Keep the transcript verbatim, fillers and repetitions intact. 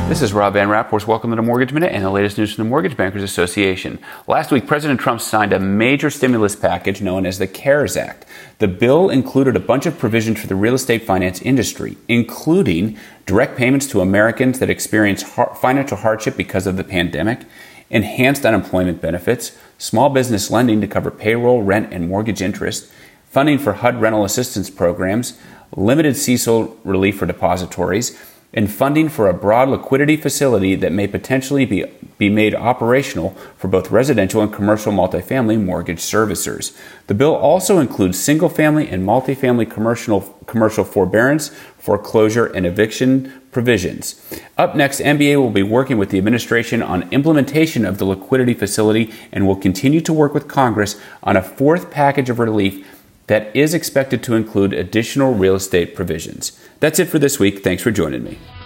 This is Rob Van Rapport. Welcome to the Mortgage Minute and the latest news from the Mortgage Bankers Association. Last week, President Trump signed a major stimulus package known as the CARES Act. The bill included a bunch of provisions for the real estate finance industry, including direct payments to Americans that experience financial hardship because of the pandemic, enhanced unemployment benefits, small business lending to cover payroll, rent, and mortgage interest, funding for H U D rental assistance programs, limited C E C L relief for depositories, and funding for a broad liquidity facility that may potentially be, be made operational for both residential and commercial multifamily mortgage servicers. The bill also includes single-family and multifamily commercial, commercial forbearance, foreclosure, and eviction provisions. Up next, M B A will be working with the administration on implementation of the liquidity facility and will continue to work with Congress on a fourth package of relief that is expected to include additional real estate provisions. That's it for this week. Thanks for joining me.